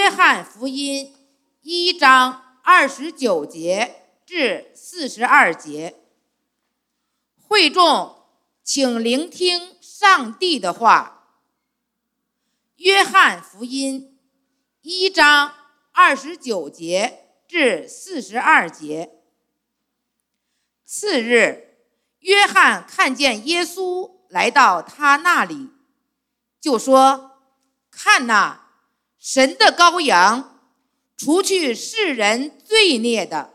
约翰福音1章29节至42节。会众，请聆听上帝的话。约翰福音1章29节至42节。次日，约翰看见耶稣来到他那里，就说：看哪，神的羔羊，除去世人罪孽的。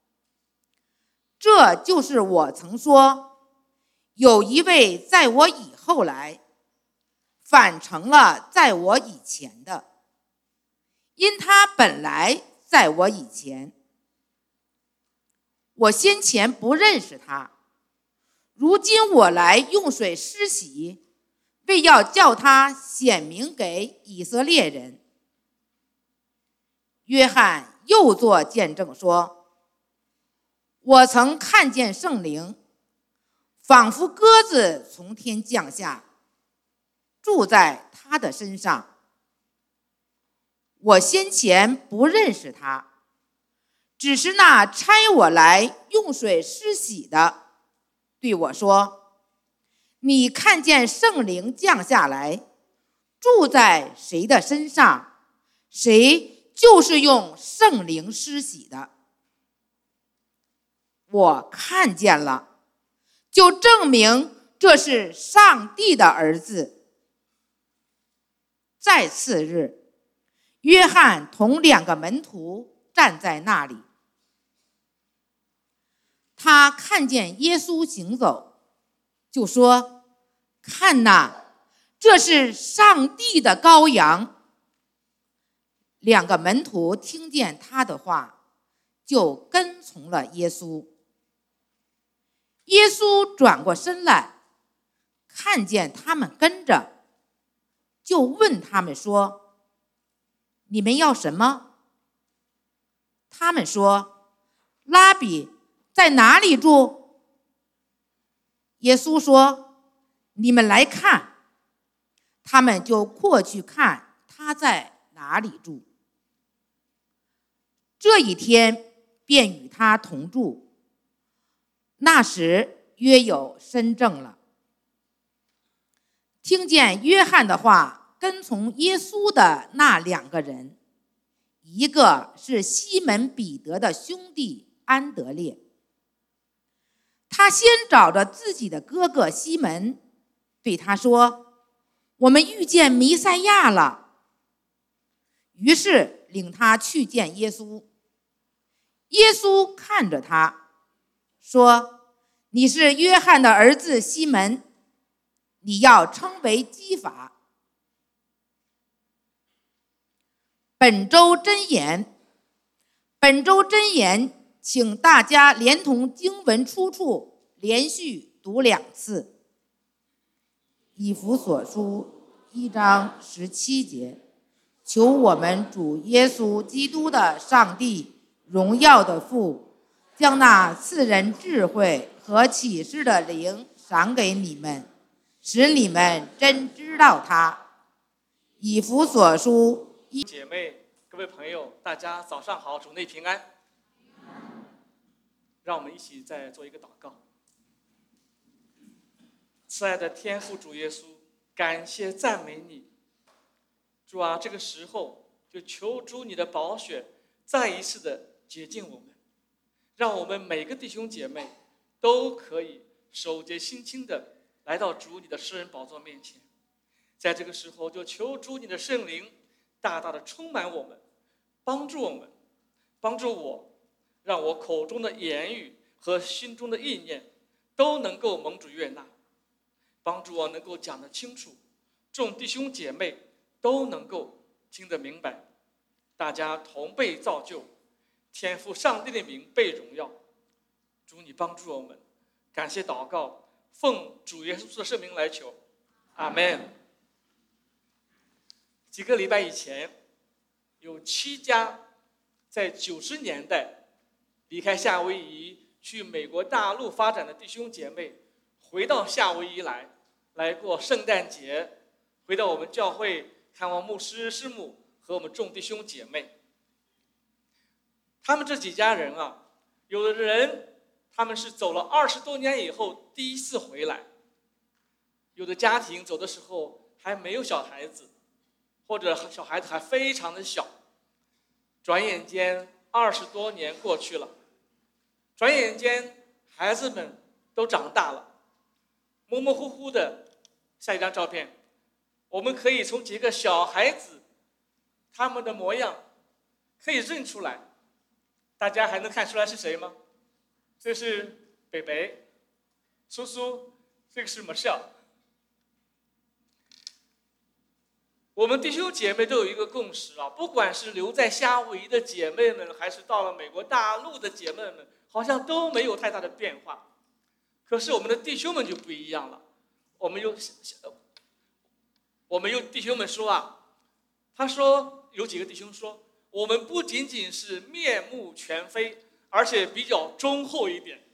这就是我曾说，有一位在我以后来，反成了在我以前的，因他本来在我以前。我先前不认识他，如今我来用水施洗，为要叫他显明给以色列人。约翰又作见证说：我曾看见圣灵仿佛鸽子从天降下，住在他的身上。我先前不认识他，只是那差我来用水施洗的对我说：你看见圣灵降下来，住在谁的身上，谁就是用圣灵施洗的。我看见了，就证明这是上帝的儿子。再次日，约翰同2个门徒站在那里，他看见耶稣行走，就说：看哪，这是上帝的羔羊。2个门徒听见他的话，就跟从了耶稣。耶稣转过身来，看见他们跟着，就问他们说：你们要什么？他们说：拉比，在哪里住？耶稣说：你们来看。他们就过去看他在哪里住。这一天便与他同住。那时约有申正了。听见约翰的话，跟从耶稣的那2个人，一个是西门彼得的兄弟安德烈。他先找着自己的哥哥西门，对他说：我们遇见弥赛亚了。于是领他去见耶稣。耶稣看着他说：你是约翰的儿子西门，你要称为基法。本周箴言，请大家连同经文出处连续读2次。以弗所书1章17节，求我们主耶稣基督的上帝，荣耀的父，将那赐人智慧和启示的灵赏给你们，使你们真知道他。以弗所书姐妹，各位朋友，大家早上好，主内平安。让我们一起再做一个祷告。慈爱的天父主耶稣，感谢赞美你。主啊，这个时候就求主你的宝血再一次的洁净我们，让我们每个弟兄姐妹都可以手洁心清的来到主你的施恩宝座面前。在这个时候就求主你的圣灵大大的充满我们，帮助我，让我口中的言语和心中的意念都能够蒙主悦纳，帮助我能够讲得清楚，众弟兄姐妹都能够听得明白，大家同被造就，天父上帝的名被荣耀。主你帮助我们，感谢祷告，奉主耶稣的圣名来求，阿们。几个礼拜以前，有7家在90年代离开夏威夷去美国大陆发展的弟兄姐妹回到夏威夷来过圣诞节，回到我们教会看望牧师师母和我们众弟兄姐妹。他们这几家人啊，有的人他们是走了20多年以后第一次回来，有的家庭走的时候还没有小孩子，或者小孩子还非常的小，转眼间20多年过去了，转眼间孩子们都长大了，模模糊糊的。下一张照片，我们可以从几个小孩子他们的模样可以认出来，大家还能看出来是谁吗？这是北北，苏苏，这个是 Michelle。我们弟兄姐妹都有一个共识啊，不管是留在夏威夷的姐妹们，还是到了美国大陆的姐妹们，好像都没有太大的变化。可是我们的弟兄们就不一样了，我们有弟兄们说啊，他说有几个弟兄说，我们不仅仅是面目全非，而且比较忠厚一点。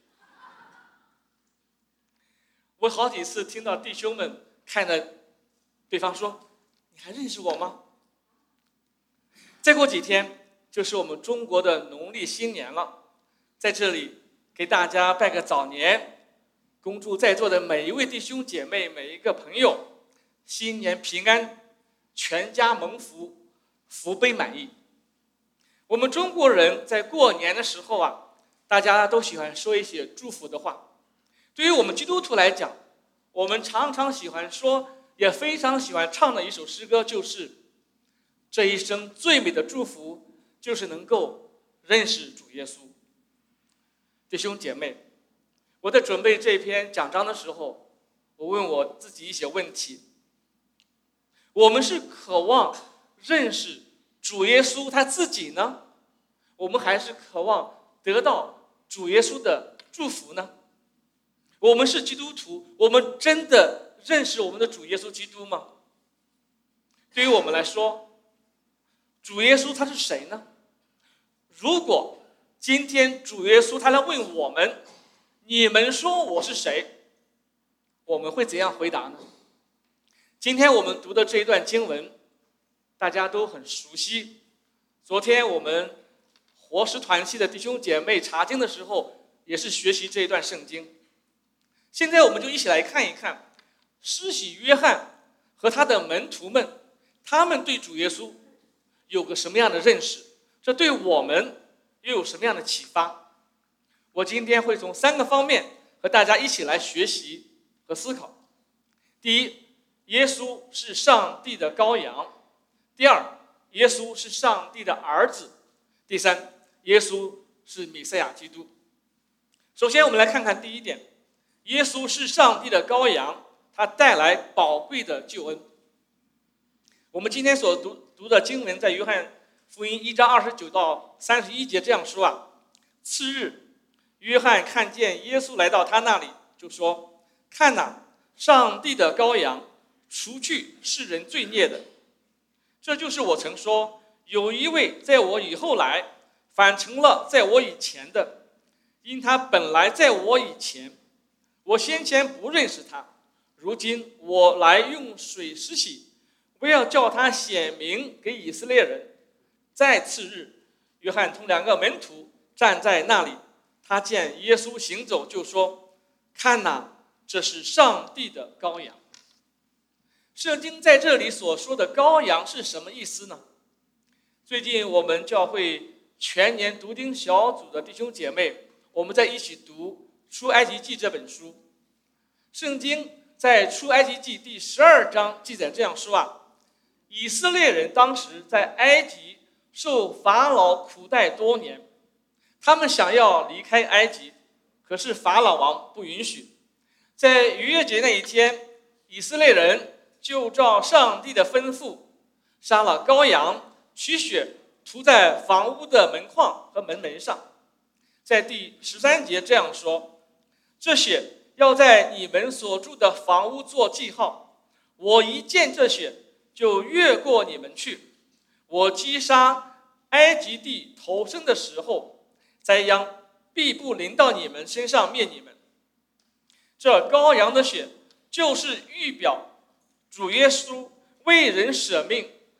我好几次听到弟兄们看着对方说，你还认识我吗？再过几天就是我们中国的农历新年了，在这里给大家拜个早年，恭祝在座的每一位弟兄姐妹，每一个朋友新年平安，全家蒙福，福杯满溢。我们中国人在过年的时候啊，大家都喜欢说一些祝福的话。对于我们基督徒来讲，我们常常喜欢说，也非常喜欢唱的一首诗歌，就是这一生最美的祝福就是能够认识主耶稣。弟兄姐妹，我在准备这篇讲章的时候，我问我自己一些问题。我们是渴望认识主耶稣他自己呢，我们还是渴望得到主耶稣的祝福呢？我们是基督徒，我们真的认识我们的主耶稣基督吗？对于我们来说，主耶稣他是谁呢？如果今天主耶稣他来问我们，你们说我是谁？我们会怎样回答呢？今天我们读的这一段经文大家都很熟悉，昨天我们活石团契的弟兄姐妹查经的时候也是学习这一段圣经。现在我们就一起来看一看施洗约翰和他的门徒们，他们对主耶稣有个什么样的认识，这对我们又有什么样的启发。我今天会从3个方面和大家一起来学习和思考。第一，耶稣是上帝的羔羊。第二，耶稣是上帝的儿子。第三，耶稣是弥赛亚基督。首先我们来看看第一点，耶稣是上帝的羔羊，他带来宝贵的救恩。我们今天所读的经文在约翰福音1章29到31节这样说啊，次日约翰看见耶稣来到他那里，就说，看哪，上帝的羔羊，除去世人罪孽的。这就是我曾说，有一位在我以后来，反成了在我以前的，因他本来在我以前，我先前不认识他，如今我来用水施洗，为要叫他显明给以色列人。再次日，约翰同2个门徒站在那里，他见耶稣行走，就说，看哪，这是上帝的羔羊。圣经在这里所说的羔羊是什么意思呢？最近我们教会全年读经小组的弟兄姐妹，我们在一起读出埃及记这本书。圣经在出埃及记第12章记载这样说啊，以色列人当时在埃及受法老苦待多年，他们想要离开埃及，可是法老王不允许。在逾越节那一天，以色列人就照上帝的吩咐，杀了羔羊，取血涂在房屋的门框和门上。在第13节这样说，这血要在你们所住的房屋做记号，我一见这血就越过你们去。我击杀埃及地头生的时候，灾殃必不临到你们身上灭你们。这羔羊的血就是预表主耶稣为人舍命，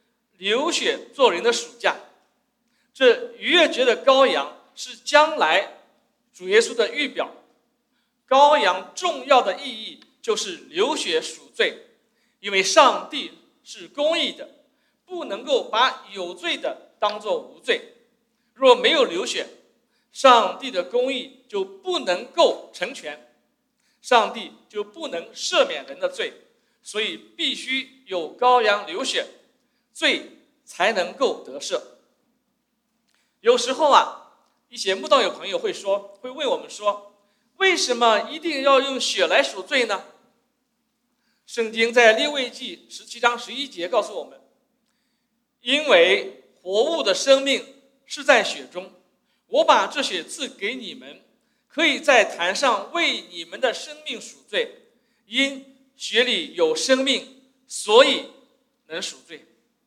流血做人的赎价。这逾越节的羔羊是将来主耶稣的预表。羔羊重要的意义就是流血赎罪，因为上帝是公义的，不能够把有罪的当作无罪。若没有流血，上帝的公义就不能够成全，上帝就不能赦免人的罪，所以必须有羔羊流血，罪才能够得赦。有时候一些慕道友朋友会问我们说，为什么一定要用血来赎罪呢？圣经在利未记17章11节告诉我们，因为活物的生命是在血中，我把这血赐给你们，可以在坛上为你们的生命赎罪，因血里有生命，所以能赎罪。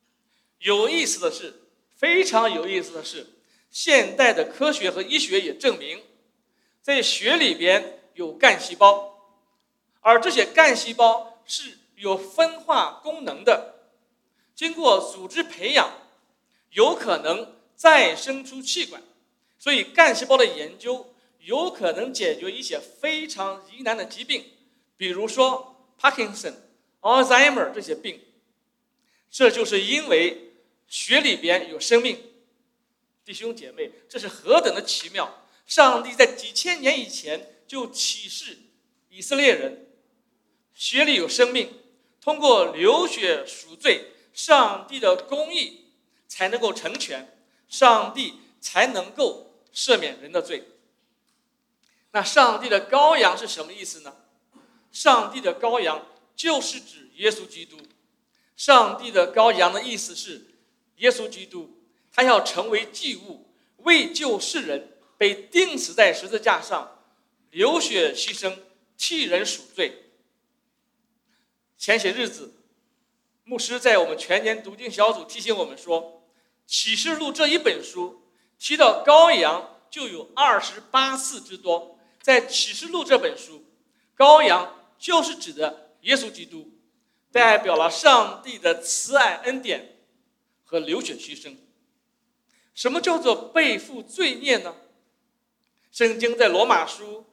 非常有意思的是，现代的科学和医学也证明，在血里边有干细胞，而这些干细胞是有分化功能的，经过组织培养，有可能再生出气管，所以干细胞的研究有可能解决一些非常疑难的疾病，比如说 Parkinson、Alzheimer 这些病。这就是因为血里边有生命。弟兄姐妹，这是何等的奇妙！上帝在几千年以前就启示以色列人，血里有生命，通过流血赎罪，上帝的公义才能够成全，上帝才能够赦免人的罪。那上帝的羔羊是什么意思呢？上帝的羔羊就是指耶稣基督。上帝的羔羊的意思是耶稣基督，他要成为祭物，为救世人，被钉死在十字架上，流血牺牲，替人赎罪。前些日子，牧师在我们全年读经小组提醒我们说，启示录这一本书提到羔羊就有28次之多。在启示录这本书，羔羊就是指的耶稣基督，代表了上帝的慈爱恩典和流血牺牲。什么叫做背负罪孽呢？圣经在罗马书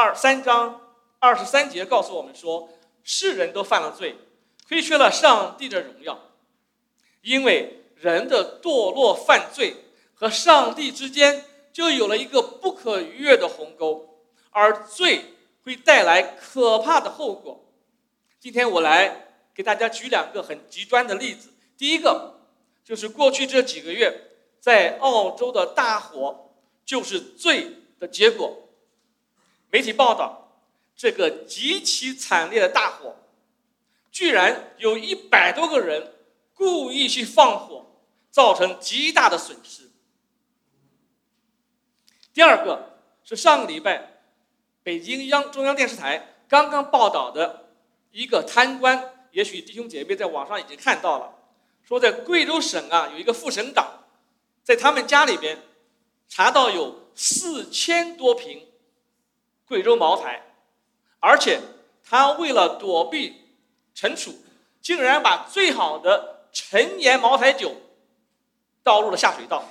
3章23节告诉我们说，世人都犯了罪，亏缺了上帝的荣耀。因为人的堕落犯罪和上帝之间就有了一个不可逾越的鸿沟，而罪会带来可怕的后果。今天我来给大家举2个很极端的例子。第一个就是过去这几个月在澳洲的大火，就是罪的结果。媒体报道，这个极其惨烈的大火，居然有100多个人故意去放火，造成极大的损失。第二个是上个礼拜北京中央电视台刚刚报道的一个贪官，也许弟兄姐妹在网上已经看到了，说在贵州省有一个副省长，在他们家里边查到有4000多瓶贵州茅台，而且他为了躲避惩处，竟然把最好的陈年茅台酒倒入了下水道。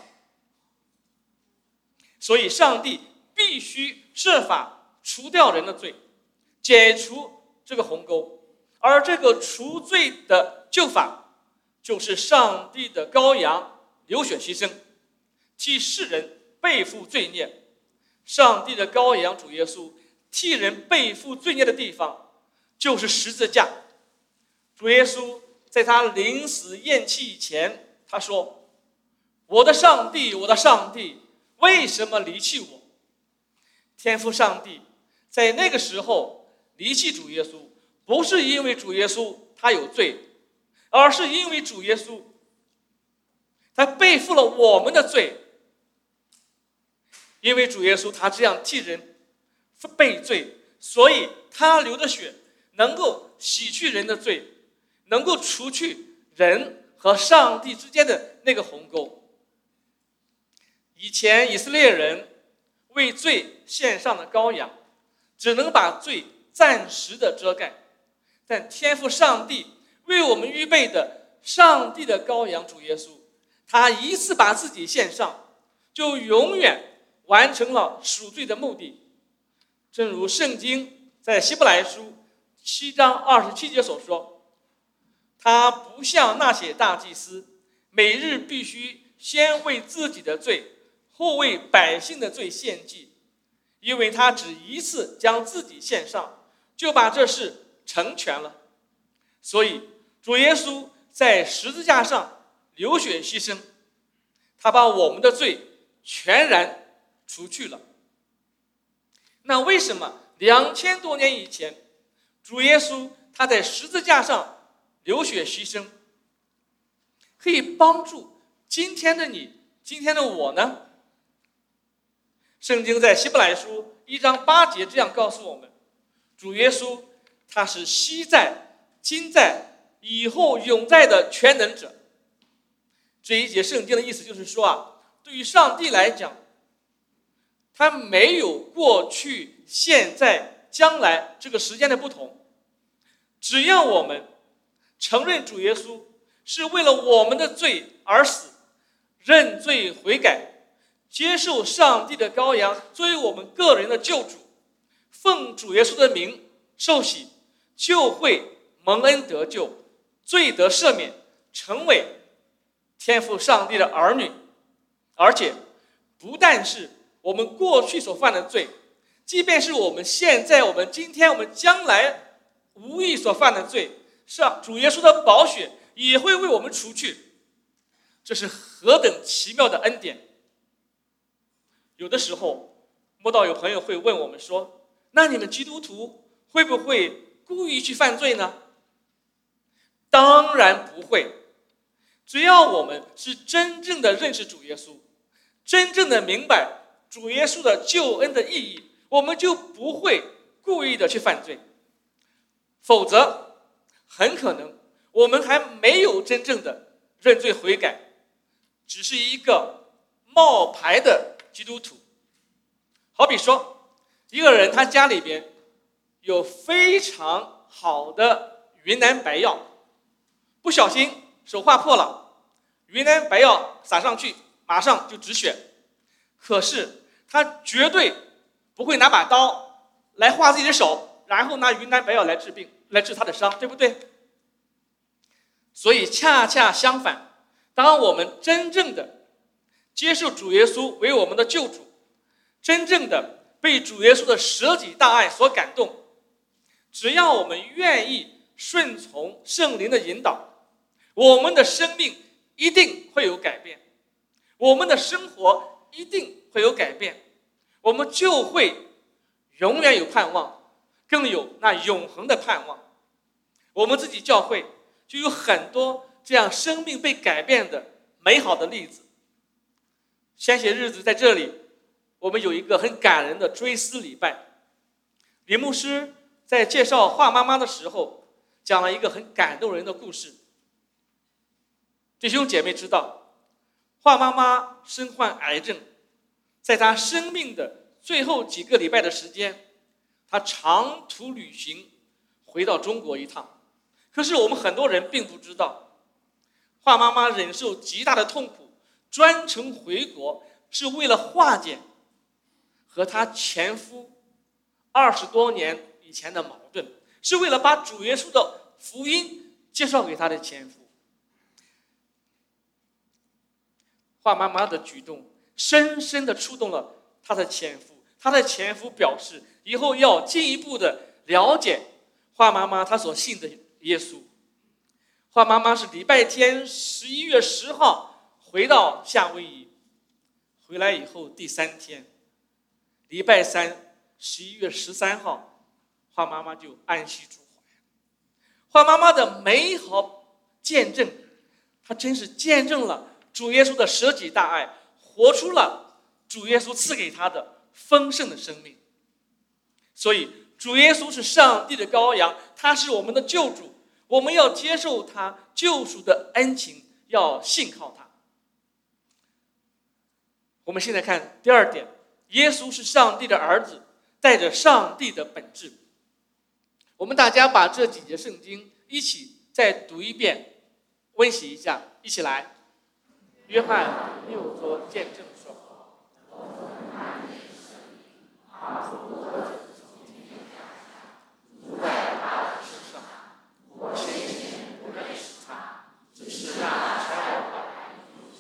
所以上帝必须设法除掉人的罪，解除这个鸿沟，而这个除罪的救法就是上帝的羔羊流血牺牲，替世人背负罪孽。上帝的羔羊主耶稣替人背负罪孽的地方就是十字架。主耶稣在他临死咽气以前，他说，我的上帝，我的上帝，为什么离弃我？天父上帝在那个时候离弃主耶稣，不是因为主耶稣他有罪，而是因为主耶稣他背负了我们的罪。因为主耶稣他这样替人背罪，所以他流的血能够洗去人的罪，能够除去人和上帝之间的那个鸿沟。以前以色列人为罪献上的羔羊只能把罪暂时的遮盖，但天父上帝为我们预备的上帝的羔羊主耶稣，他一次把自己献上，就永远完成了赎罪的目的。正如圣经在希伯来书7章27节所说，他不像那些大祭司，每日必须先为自己的罪，后为百姓的罪献祭，因为他只一次将自己献上，就把这事成全了。所以主耶稣在十字架上流血牺牲，他把我们的罪全然除去了。那为什么2000多年以前，主耶稣他在十字架上流血牺牲，可以帮助今天的你，今天的我呢？圣经在希伯来书1章8节这样告诉我们，主耶稣他是昔在、今在、以后永在的全能者。这一节圣经的意思就是说对于上帝来讲，他没有过去、现在、将来这个时间的不同。只要我们承认主耶稣是为了我们的罪而死，认罪悔改，接受上帝的羔羊作为我们个人的救主，奉主耶稣的名受洗，就会蒙恩得救，罪得赦免，成为天父上帝的儿女。而且不但是我们过去所犯的罪，即便是我们现在、我们今天、我们将来无意所犯的罪，主耶稣的宝血也会为我们除去。这是何等奇妙的恩典！有的时候摸到有朋友会问我们说，那你们基督徒会不会故意去犯罪呢？当然不会。只要我们是真正的认识主耶稣，真正的明白主耶稣的救恩的意义，我们就不会故意的去犯罪。否则很可能我们还没有真正的认罪悔改，只是一个冒牌的基督徒。好比说，一个人他家里边有非常好的云南白药，不小心手划破了，云南白药撒上去马上就止血，可是他绝对不会拿把刀来划自己的手，然后拿云南白药来治病，来治他的伤，对不对？所以恰恰相反，当我们真正的接受主耶稣为我们的救主，真正的被主耶稣的舍己大爱所感动，只要我们愿意顺从圣灵的引导，我们的生命一定会有改变，我们的生活一定会有改变，我们就会永远有盼望，更有那永恒的盼望。我们自己教会就有很多这样生命被改变的美好的例子。先些日子在这里，我们有一个很感人的追思礼拜。李牧师在介绍华妈妈的时候，讲了一个很感动人的故事。弟兄姐妹知道，华妈妈身患癌症，在她生命的最后几个礼拜的时间，她长途旅行回到中国一趟。可是我们很多人并不知道，华妈妈忍受极大的痛苦，专程回国是为了化解和她前夫20多年以前的矛盾，是为了把主耶稣的福音介绍给她的前夫。华妈妈的举动深深地触动了她的前夫，她的前夫表示以后要进一步的了解华妈妈她所信的耶稣。华妈妈是礼拜天11月10号回到夏威夷，回来以后第3天，礼拜3 11月13号，华妈妈就安息主怀。华妈妈的美好见证，她真是见证了主耶稣的舍己大爱，活出了主耶稣赐给她的丰盛的生命。所以主耶稣是上帝的羔羊，他是我们的救主，我们要接受他救赎的恩情，要信靠他。我们现在看第二点，耶稣是上帝的儿子，带着上帝的本质。我们大家把这几节圣经一起再读一遍， 温习一下，一起来。约翰又作见证说：在他的身上，我先前不认识他，只是那差我来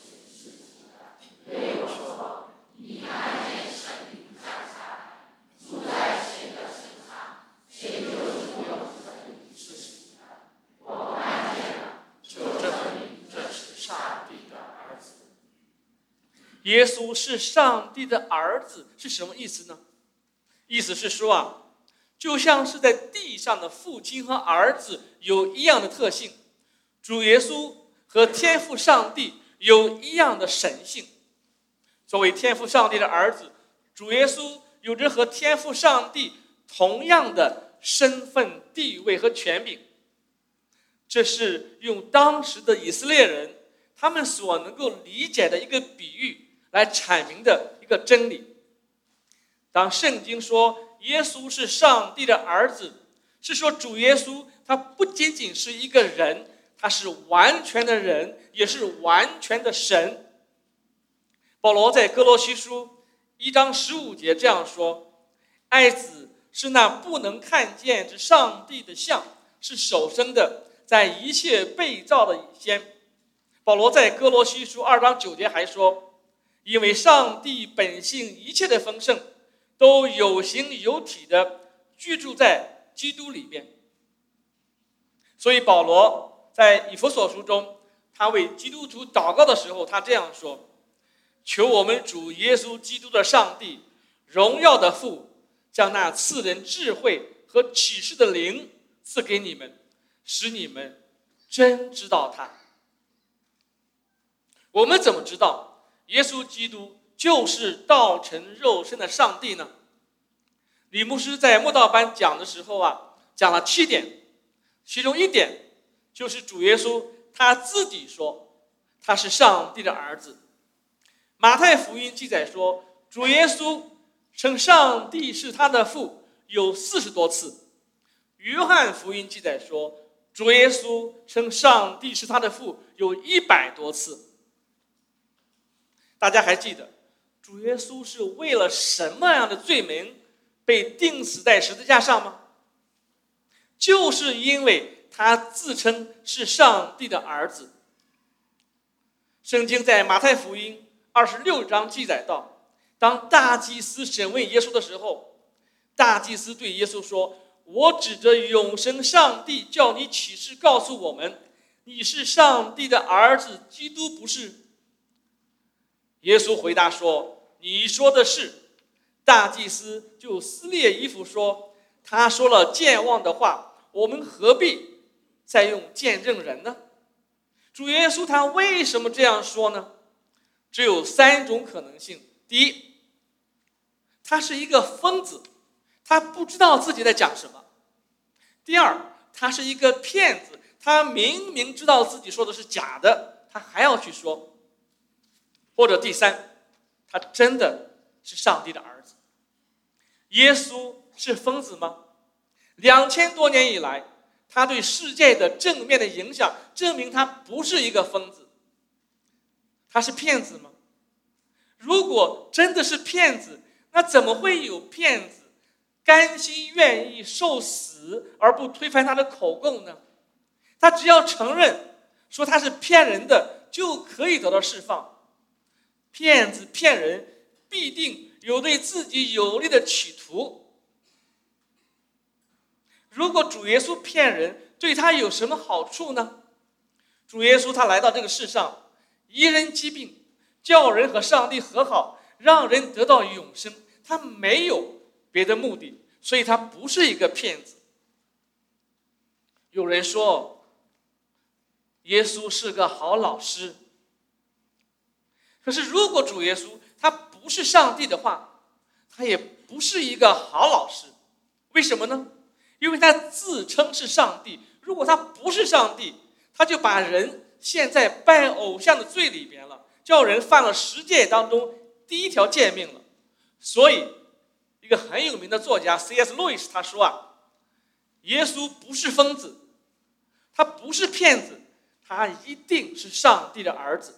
对我说：你看见神灵降下来，住在谁的身上，谁就是用神施行的。我看见了，就证明这是上帝的儿子。耶稣是上帝的儿子是什么意思呢？意思是说就像是在地上的父亲和儿子有一样的特性，主耶稣和天父上帝有一样的神性。作为天父上帝的儿子，主耶稣有着和天父上帝同样的身份、地位和权柄。这是用当时的以色列人他们所能够理解的一个比喻来阐明的一个真理。当圣经说耶稣是上帝的儿子，是说主耶稣他不仅仅是一个人，他是完全的人，也是完全的神。保罗在哥罗西书1章15节这样说：爱子是那不能看见之上帝的像，是首生的，在一切被造的以先。保罗在哥罗西书2章9节还说：因为上帝本性一切的丰盛都有形有体的居住在基督里面。所以保罗在以弗所书中，他为基督徒祷告的时候，他这样说：求我们主耶稣基督的上帝，荣耀的父，将那赐人智慧和启示的灵赐给你们，使你们真知道他。我们怎么知道耶稣基督就是道成肉身的上帝呢？李牧师在慕道班讲的时候讲了7点，其中1点就是主耶稣他自己说他是上帝的儿子。马太福音记载说，主耶稣称上帝是他的父有40多次。约翰福音记载说，主耶稣称上帝是他的父有100多次。大家还记得主耶稣是为了什么样的罪名被钉死在十字架上吗？就是因为他自称是上帝的儿子。圣经在马太福音26章记载到，当大祭司审问耶稣的时候，大祭司对耶稣说：我指着永生上帝叫你起誓告诉我们，你是上帝的儿子，基督不是？耶稣回答说：你说的是。大祭司就撕裂衣服说：他说了健忘的话，我们何必再用见证人呢？主耶稣他为什么这样说呢？只有3种可能性。第一，他是一个疯子，他不知道自己在讲什么。第二，他是一个骗子，他明明知道自己说的是假的，他还要去说。或者第三，他真的是上帝的儿子。耶稣是疯子吗？2000多年以来，他对世界的正面的影响证明他不是一个疯子。他是骗子吗？如果真的是骗子，那怎么会有骗子甘心愿意受死而不推翻他的口供呢？他只要承认说他是骗人的，就可以得到释放。骗子骗人必定有对自己有利的企图。如果主耶稣骗人，对他有什么好处呢？主耶稣他来到这个世上，医人疾病，叫人和上帝和好，让人得到永生，他没有别的目的，所以他不是一个骗子。有人说耶稣是个好老师，可是如果主耶稣他不是上帝的话，他也不是一个好老师。为什么呢？因为他自称是上帝。如果他不是上帝，他就把人陷在拜偶像的罪里边了，叫人犯了10诫当中第1条诫命了。所以一个很有名的作家 C.S. 路易斯他说耶稣不是疯子，他不是骗子， 他一定是上帝的儿子。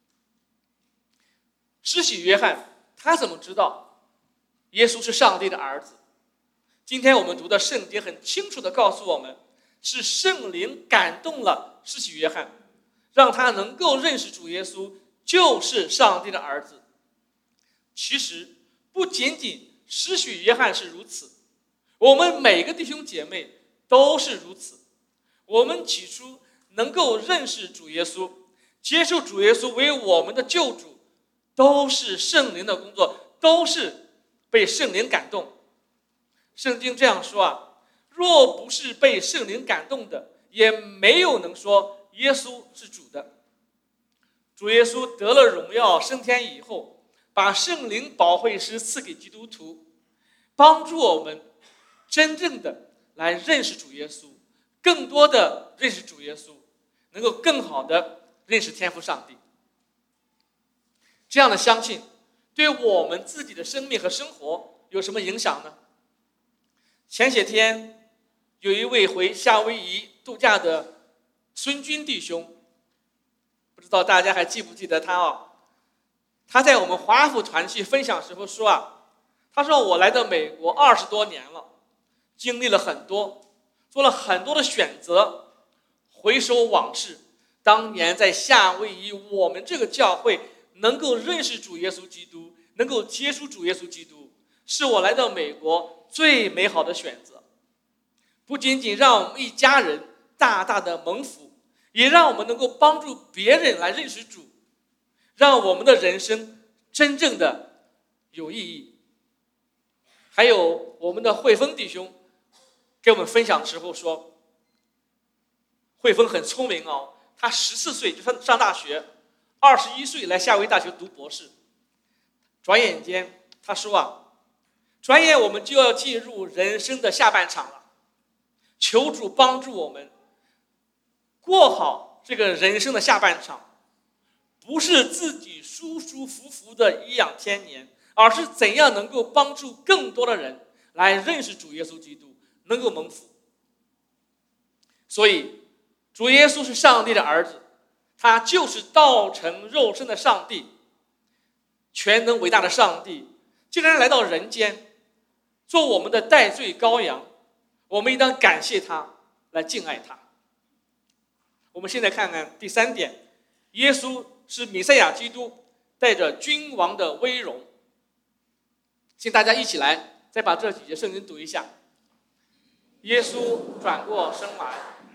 施洗约翰他怎么知道耶稣是上帝的儿子？今天我们读的圣经很清楚地告诉我们，是圣灵感动了施洗约翰，让他能够认识主耶稣就是上帝的儿子。其实不仅仅施洗约翰是如此，我们每个弟兄姐妹都是如此。我们起初能够认识主耶稣，接受主耶稣为我们的救主，都是圣灵的工作，都是被圣灵感动。圣经这样说若不是被圣灵感动的，也没有能说耶稣是主的。主耶稣得了荣耀升天以后，把圣灵保惠师赐给基督徒，帮助我们真正的来认识主耶稣，更多的认识主耶稣，能够更好的认识天父上帝。这样的相信对我们自己的生命和生活有什么影响呢？前些天有一位回夏威夷度假的孙军弟兄，不知道大家还记不记得他他在我们华府团契分享时候说他说我来到美国20多年了，经历了很多，做了很多的选择，回首往事，当年在夏威夷我们这个教会能够认识主耶稣基督，能够接触主耶稣基督，是我来到美国最美好的选择。不仅仅让我们一家人大大的蒙福，也让我们能够帮助别人来认识主，让我们的人生真正的有意义。还有我们的慧峰弟兄给我们分享时候说，慧峰很聪明他14岁就上大学，21岁来夏威夷大学读博士。转眼间他说转眼我们就要进入人生的下半场了，求主帮助我们过好这个人生的下半场，不是自己舒舒服服的颐养天年，而是怎样能够帮助更多的人来认识主耶稣基督，能够蒙福。所以主耶稣是上帝的儿子，他就是道成肉身的上帝，全能伟大的上帝竟然来到人间做我们的代罪羔羊，我们应当感谢他，来敬爱他。我们现在看看第3点，耶稣是弥赛亚基督，带着君王的威荣。请大家一起来再把这几节圣经读一下。耶稣转过身来，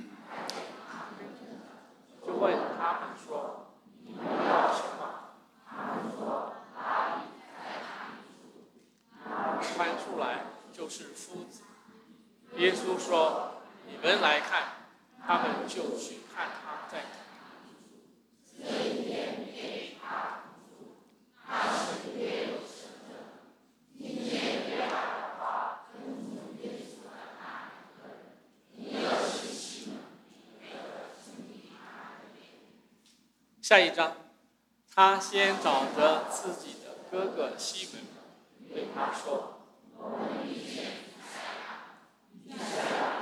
就问他们说，你们要什么？他们说，拉比在哪里住？翻出来就是夫子。耶稣说，你们来看。他们就去看他在哪里住。这一天给他住，那时约有圣者，听见约翰的话，跟从耶稣的那2个人，一个是西门，一个是兄弟他的脸。下一章，他先找着自己的哥哥西门，对他说，我们遇见弥赛亚，弥赛亚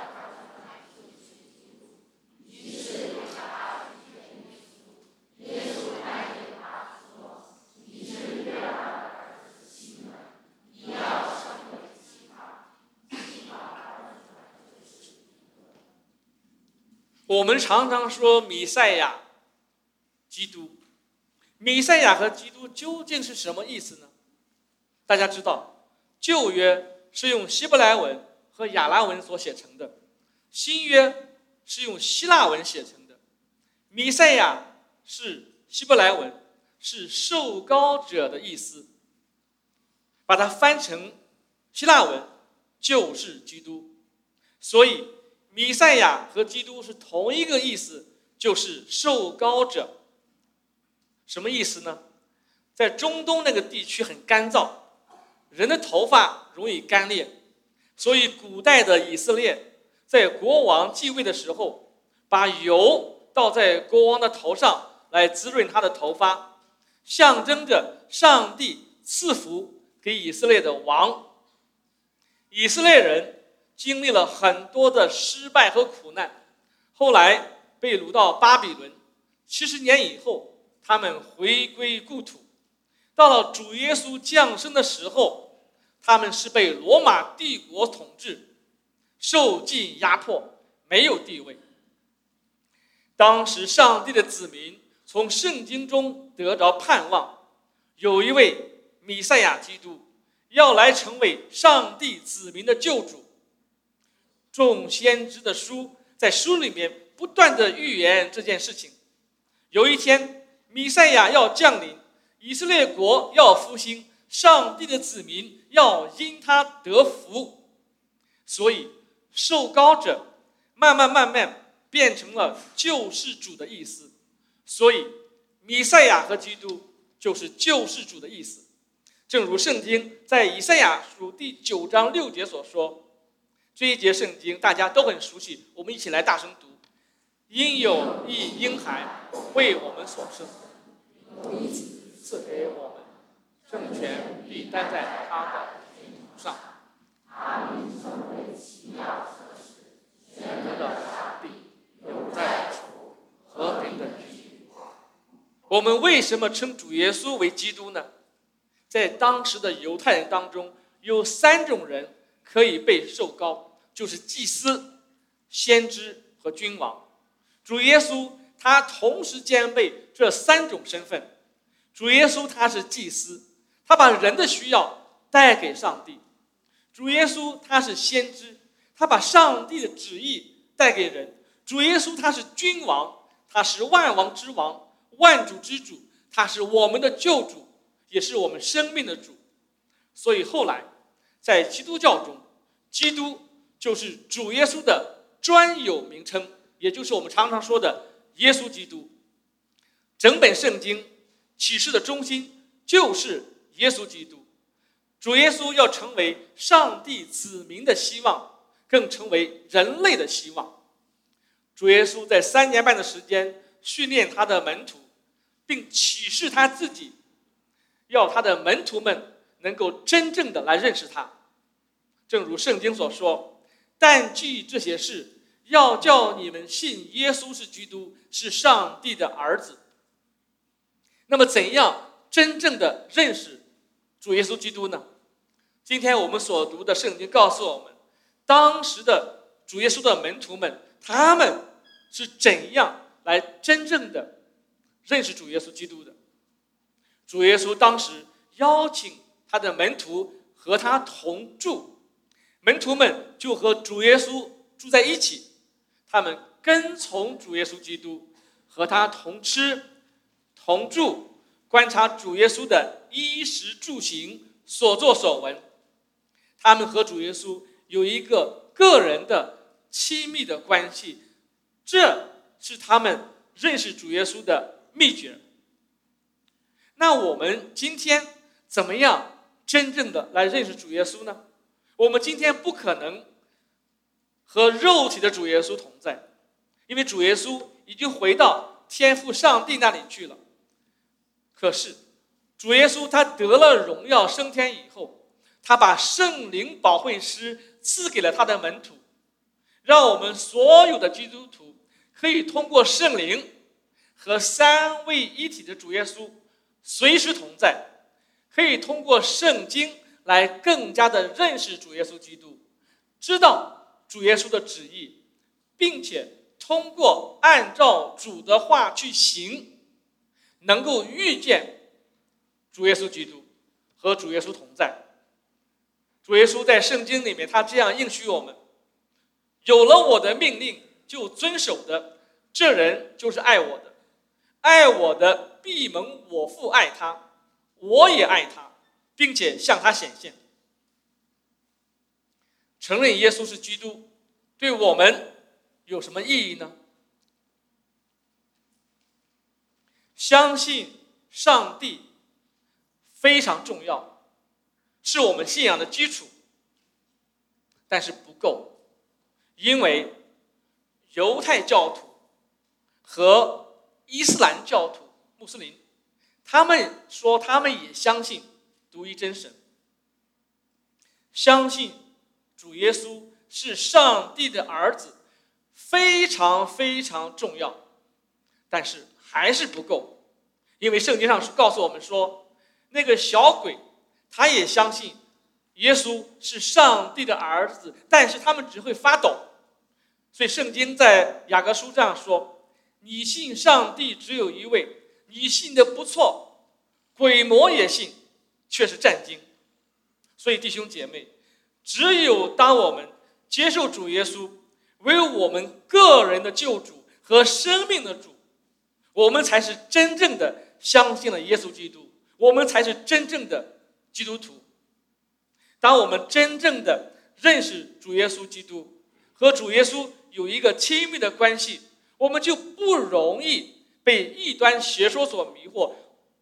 我们常常说弥赛亚、基督，弥赛亚和基督究竟是什么意思呢？大家知道，旧约是用希伯来文和亚兰文所写成的，新约是用希腊文写成的。弥赛亚是希伯来文，是受膏者的意思，把它翻成希腊文就是基督。所以弥赛亚和基督是同一个意思，就是受膏者。什么意思呢？在中东那个地区很干燥，人的头发容易干裂，所以古代的以色列在国王继位的时候，把油倒在国王的头上来滋润他的头发，象征着上帝赐福给以色列的王。以色列人经历了很多的失败和苦难，后来被掳到巴比伦， 70年以后，他们回归故土。到了主耶稣降生的时候，他们是被罗马帝国统治，受尽压迫，没有地位。当时上帝的子民从圣经中得着盼望，有一位弥赛亚基督要来成为上帝子民的救主。众先知的书在书里面不断的预言这件事情。有一天，弥赛亚要降临，以色列国要复兴，上帝的子民要因他得福。所以受膏者慢慢变成了救世主的意思。所以弥赛亚和基督就是救世主的意思。正如圣经在以赛亚书第9章6节所说，这一节圣经大家都很熟悉，我们一起来大声读：因有一婴孩为我们所生，因此赐给我们，政权必担在他的肩头上。他必成为奇妙设施，显得了上帝有在处和平的旨意。我们为什么称主耶稣为基督呢？在当时的犹太人当中，有3种人可以被受膏，就是祭司、先知和君王。主耶稣他同时兼备这3种身份。主耶稣他是祭司，他把人的需要带给上帝；主耶稣他是先知，他把上帝的旨意带给人；主耶稣他是君王，他是万王之王，万主之主，他是我们的救主，也是我们生命的主。所以后来在基督教中，基督就是主耶稣的专有名称，也就是我们常常说的耶稣基督。整本圣经启示的中心就是耶稣基督。主耶稣要成为上帝子民的希望，更成为人类的希望。主耶稣在3年半的时间训练他的门徒，并启示他自己，要他的门徒们能够真正的来认识他。正如圣经所说，但记这些事，要叫你们信耶稣是基督，是上帝的儿子。那么怎样真正的认识主耶稣基督呢？今天我们所读的圣经告诉我们，当时的主耶稣的门徒们，他们是怎样来真正的认识主耶稣基督的。主耶稣当时邀请他的门徒和他同住，门徒们就和主耶稣住在一起，他们跟从主耶稣基督，和他同吃同住，观察主耶稣的衣食住行，所作所闻。他们和主耶稣有一个个人的亲密的关系，这是他们认识主耶稣的秘诀。那我们今天怎么样真正的来认识主耶稣呢？我们今天不可能和肉体的主耶稣同在，因为主耶稣已经回到天父上帝那里去了。可是主耶稣他得了荣耀升天以后，他把圣灵保惠师赐给了他的门徒，让我们所有的基督徒可以通过圣灵和3位一体的主耶稣随时同在，可以通过圣经来更加的认识主耶稣基督，知道主耶稣的旨意，并且通过按照主的话去行，能够遇见主耶稣基督和主耶稣同在。主耶稣在圣经里面他这样应许我们，有了我的命令就遵守的，这人就是爱我的，爱我的必蒙我父爱他，我也爱他，并且向他显现。承认耶稣是基督对我们有什么意义呢？相信上帝非常重要，是我们信仰的基础，但是不够，因为犹太教徒和伊斯兰教徒穆斯林，他们说他们也相信独一真神，相信主耶稣是上帝的儿子，非常非常重要，但是还是不够，因为圣经上是告诉我们说，那个小鬼他也相信耶稣是上帝的儿子，但是他们只会发抖。所以圣经在雅各书这样说，你信上帝只有一位，你信的不错，鬼魔也信，却是战惊。所以弟兄姐妹，只有当我们接受主耶稣为我们个人的救主和生命的主，我们才是真正的相信了耶稣基督，我们才是真正的基督徒。当我们真正的认识主耶稣基督，和主耶稣有一个亲密的关系，我们就不容易被异端邪说所迷惑。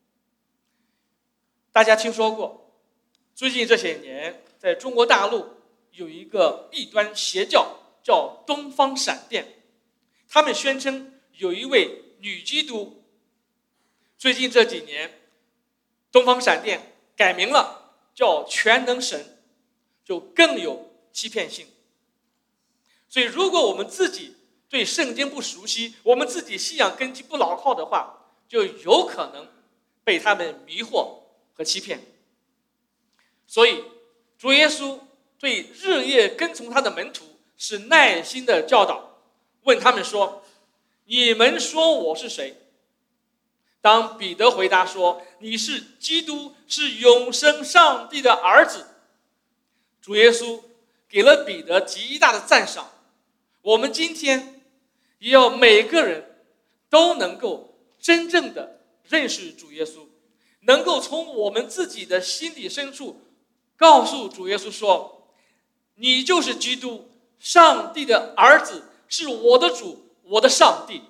大家听说过，最近这些年在中国大陆有一个异端邪教叫东方闪电，他们宣称有一位女基督。最近这几年东方闪电改名了，叫全能神，就更有欺骗性。所以如果我们自己对圣经不熟悉，我们自己信仰根基不牢靠的话，就有可能被他们迷惑和欺骗。所以主耶稣对日夜跟从他的门徒是耐心的教导，问他们说，你们说我是谁？当彼得回答说，你是基督，是永生上帝的儿子，主耶稣给了彼得极大的赞赏。我们今天也要每个人都能够真正的认识主耶稣，能够从我们自己的心底深处告诉主耶稣说，你就是基督，上帝的儿子，是我的主，我的上帝。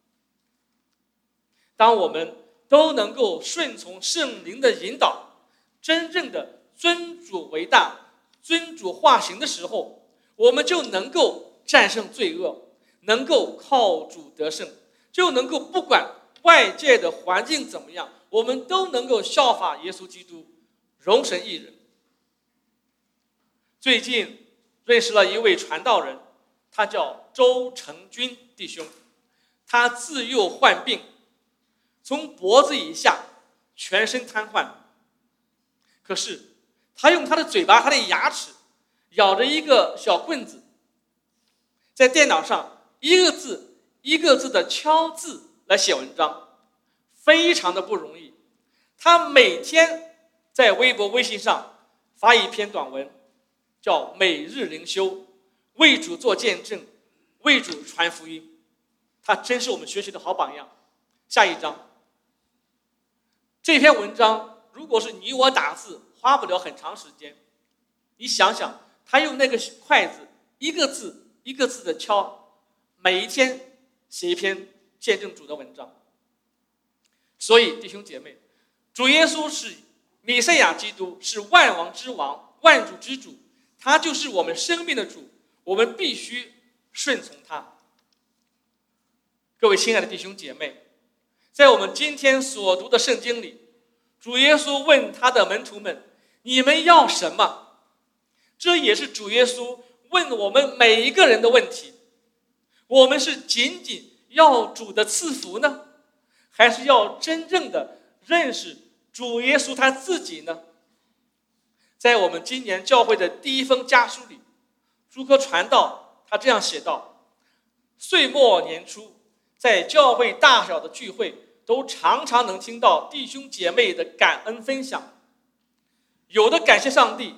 当我们都能够顺从圣灵的引导，真正的尊主为大，尊主化行的时候，我们就能够战胜罪恶，能够靠主得胜，就能够不管外界的环境怎么样，我们都能够效法耶稣基督，荣神益人。最近认识了一位传道人，他叫周成军弟兄，他自幼患病，从脖子以下全身瘫痪，可是他用他的嘴巴，他的牙齿咬着一个小棍子，在电脑上一个字一个字的敲字来写文章，非常的不容易。他每天在微博微信上发一篇短文，叫每日灵修，为主做见证，为主传福音。他真是我们学习的好榜样。下一章，这篇文章如果是你我打字，花不了很长时间。你想想，他用那个筷子一个字一个字的敲，每一天写一篇见证主的文章。所以弟兄姐妹，主耶稣是弥赛亚基督，是万王之王，万主之主，他就是我们生命的主，我们必须顺从他。各位亲爱的弟兄姐妹，在我们今天所读的圣经里，主耶稣问他的门徒们，你们要什么？这也是主耶稣问我们每一个人的问题。我们是仅仅要主的赐福呢，还是要真正的认识主耶稣他自己呢？在我们今年教会的第一封家书里，朱科传道他这样写道，岁末年初，在教会大小的聚会都常常能听到弟兄姐妹的感恩分享，有的感谢上帝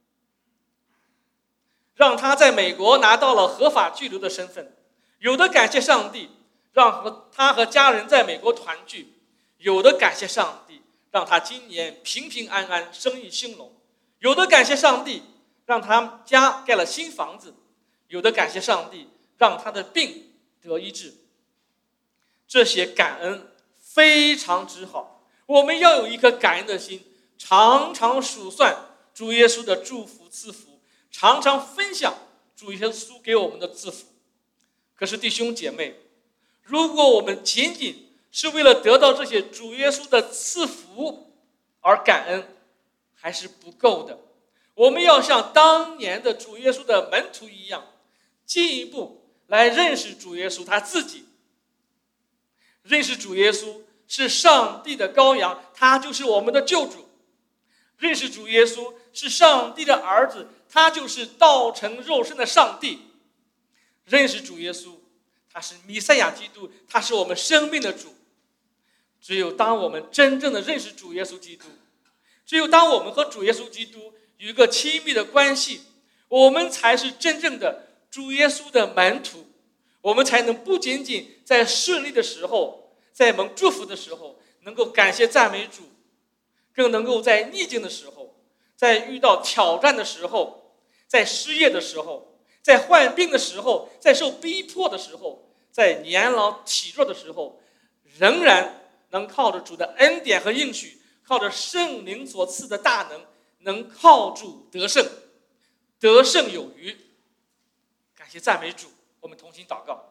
让他在美国拿到了合法居留的身份，有的感谢上帝让他和家人在美国团聚，有的感谢上帝让他今年平平安安，生意兴隆，有的感谢上帝让他家盖了新房子，有的感谢上帝让他的病得医治。这些感恩非常之好，我们要有一颗感恩的心，常常数算主耶稣的祝福赐福，常常分享主耶稣给我们的赐福。可是弟兄姐妹，如果我们仅仅是为了得到这些主耶稣的赐福而感恩，还是不够的。我们要像当年的主耶稣的门徒一样，进一步来认识主耶稣他自己， 认识主耶稣是上帝的羔羊，他就是我们的救主。认识主耶稣是上帝的儿子，他就是道成肉身的上帝。认识主耶稣，他是弥赛亚基督，他是我们生命的主。只有当我们真正的认识主耶稣基督，只有当我们和主耶稣基督有一个亲密的关系，我们才是真正的主耶稣的门徒。我们才能不仅仅在顺利的时候，在蒙祝福的时候能够感谢赞美主，更能够在逆境的时候，在遇到挑战的时候，在失业的时候，在患病的时候，在受逼迫的时候，在年老体弱的时候，仍然能靠着主的恩典和应许，靠着圣灵所赐的大能，能靠主得胜，得胜有余。感谢赞美主，我们同心祷告。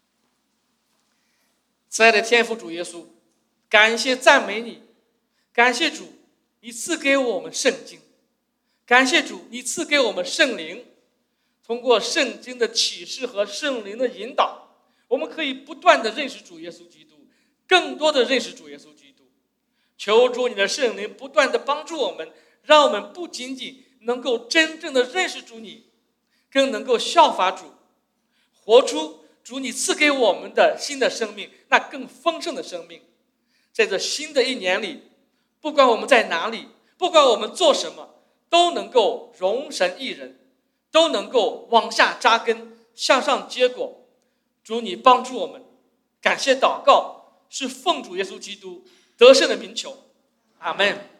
慈爱的天父主耶稣，感谢赞美你，感谢主，你赐给我们圣经，感谢主，你赐给我们圣灵。通过圣经的启示和圣灵的引导，我们可以不断地认识主耶稣基督，更多地认识主耶稣基督。求主你的圣灵不断地帮助我们，让我们不仅仅能够真正地认识主你，更能够效法主，活出主你赐给我们的新的生命，那更丰盛的生命。在这新的一年里，不管我们在哪里，不管我们做什么，都能够荣神益人，都能够往下扎根，向上结果。主你帮助我们，感谢祷告是奉主耶稣基督得胜的名求，阿们。